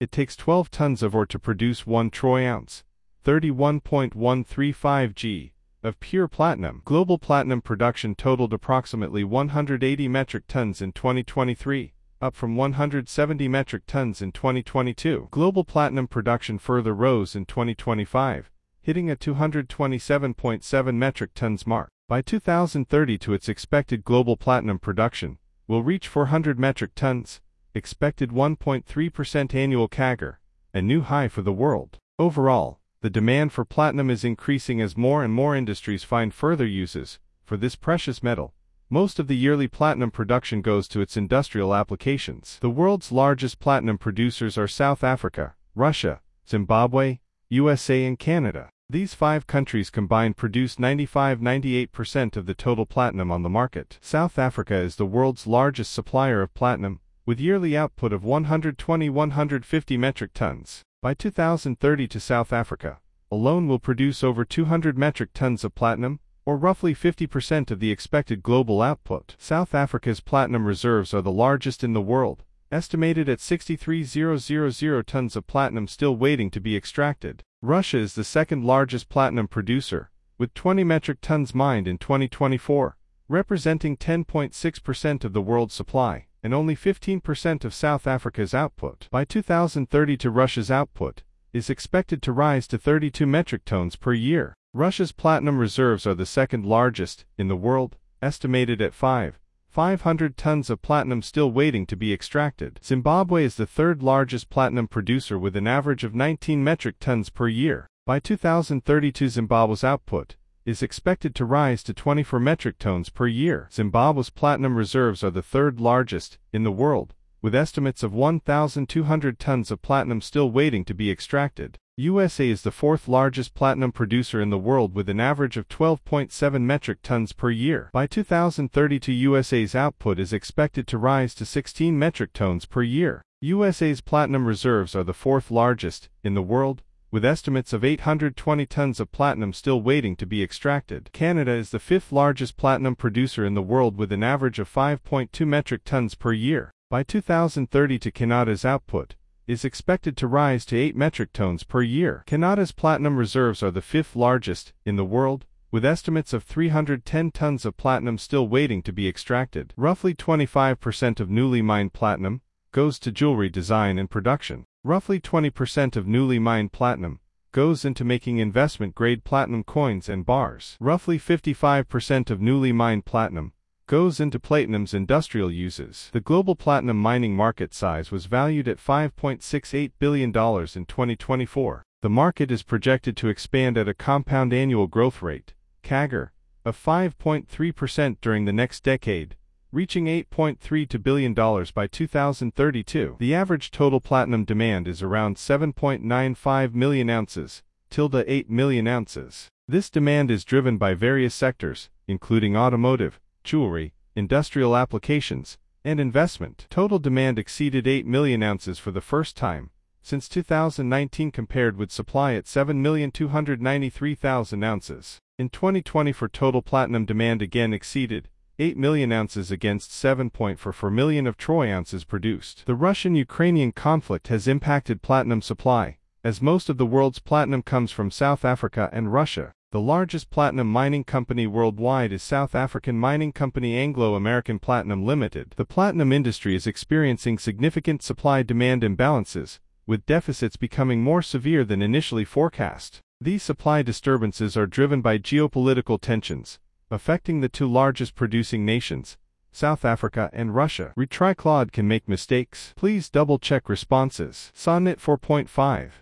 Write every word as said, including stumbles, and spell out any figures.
It takes twelve tons of ore to produce one troy ounce, thirty-one point one three five grams, of pure platinum. Global platinum production totaled approximately one hundred eighty metric tons in twenty twenty-three, up from one hundred seventy metric tons in twenty twenty-two. Global platinum production further rose in twenty twenty-five, hitting a two hundred twenty-seven point seven metric tons mark. By two thousand thirty to its expected global platinum production will reach four hundred metric tons, expected one point three percent annual C A G R, a new high for the world. Overall, the demand for platinum is increasing as more and more industries find further uses for this precious metal. Most of the yearly platinum production goes to its industrial applications. The world's largest platinum producers are South Africa, Russia, Zimbabwe, U S A and Canada. These five countries combined produce ninety-five to ninety-eight percent of the total platinum on the market. South Africa is the world's largest supplier of platinum, with yearly output of one hundred twenty to one hundred fifty metric tons. By two thousand thirty to South Africa alone will produce over two hundred metric tons of platinum, or roughly fifty percent of the expected global output. South Africa's platinum reserves are the largest in the world, estimated at sixty-three thousand tons of platinum still waiting to be extracted. Russia is the second largest platinum producer, with twenty metric tons mined in twenty twenty-four, representing ten point six percent of the world's supply, and only fifteen percent of South Africa's output. By two thousand thirty to Russia's output is expected to rise to thirty-two metric tons per year. Russia's platinum reserves are the second largest in the world, estimated at five thousand five hundred tons of platinum still waiting to be extracted. Zimbabwe is the third largest platinum producer with an average of nineteen metric tons per year. By two thousand thirty-two, Zimbabwe's output is expected to rise to twenty-four metric tons per year. Zimbabwe's platinum reserves are the third largest in the world, with estimates of one thousand two hundred tons of platinum still waiting to be extracted. U S A is the fourth largest platinum producer in the world with an average of twelve point seven metric tons per year. By two thousand thirty-two, U S A's output is expected to rise to sixteen metric tons per year. U S A's platinum reserves are the fourth largest in the world, with estimates of eight hundred twenty tons of platinum still waiting to be extracted. Canada is the fifth largest platinum producer in the world with an average of five point two metric tons per year. By two thousand thirty, to Canada's output is expected to rise to eight metric tons per year. Canada's platinum reserves are the fifth largest in the world, with estimates of three hundred ten tons of platinum still waiting to be extracted. Roughly twenty-five percent of newly mined platinum goes to jewelry design and production. Roughly twenty percent of newly mined platinum goes into making investment-grade platinum coins and bars. Roughly fifty-five percent of newly mined platinum goes into platinum's industrial uses. The global platinum mining market size was valued at five point six eight billion dollars in twenty twenty-four. The market is projected to expand at a compound annual growth rate, C A G R, of five point three percent during the next decade, reaching eight point three two billion dollars by two thousand thirty-two. The average total platinum demand is around seven point nine five million ounces, tilde eight million ounces. This demand is driven by various sectors, including automotive, jewelry, industrial applications, and investment. Total demand exceeded eight million ounces for the first time since two thousand nineteen, compared with supply at seven million two hundred ninety-three thousand ounces. In twenty twenty-four, total platinum demand again exceeded eight million ounces against seven point four million of troy ounces produced. The Russian-Ukrainian conflict has impacted platinum supply, as most of the world's platinum comes from South Africa and Russia. The largest platinum mining company worldwide is South African mining company Anglo American Platinum Limited. The platinum industry is experiencing significant supply-demand imbalances, with deficits becoming more severe than initially forecast. These supply disturbances are driven by geopolitical tensions affecting the two largest producing nations, South Africa and Russia. Retriclad can make mistakes. Please double-check responses. Sonnet four point five.